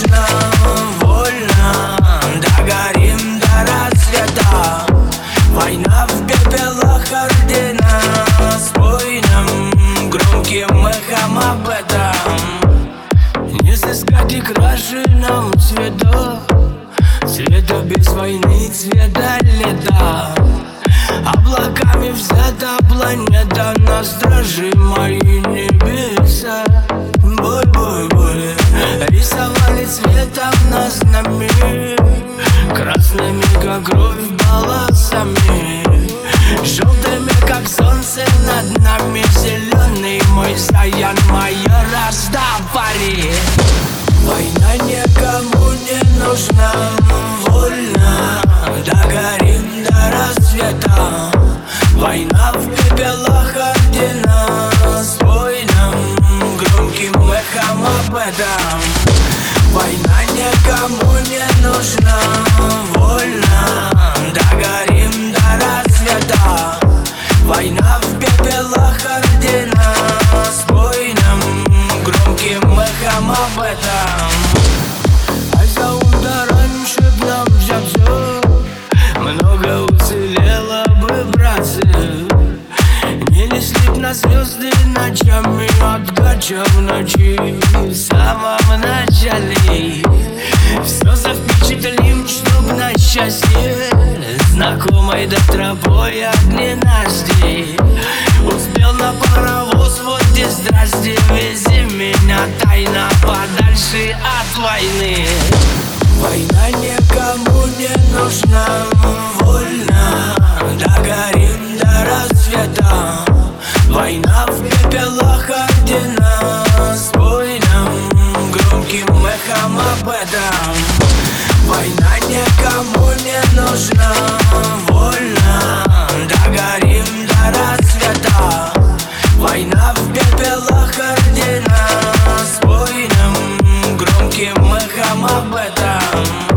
нужно вольно, догорим до рассвета. Война в пепелах, ордена с воином, громким эхом об этом. Не сыскать и краше нам цвета, цвета без войны, цвета лета. Облаками взята планета, на страже мои небеса. Бой-бой-бой, рисовали цветом на знамя, красными, как кровь, полосами, желтыми, как солнце над нами. Зеленый мой саян, моя Растафари. Война никому не нужна, вольно, догорим до рассвета. Война в пепелах, ордена с воином, громким эхом об этом. Война никому не нужна, вольно, догорим до рассвета. Война в пепелах, ордена с воином, громким эхом об этом. А за удар раньше б нам взяться, много уцелело бы, братцы. Не несли б на звезды ночами, отгача в ночи в самом начале. Все запечатлим, чтоб на счастье знакомой до тропой огни нажди. Успел на паровоз, вот и здрасте, вези меня тайно подальше от войны. Война никому не нужна, вольно, догорим до рассвета. Война в пепелах, ордена с воином, громким эхом об этом. Война никому не нужна, вольно, догорим до рассвета. Война в пепелах, ордена с воином, громким эхом об этом.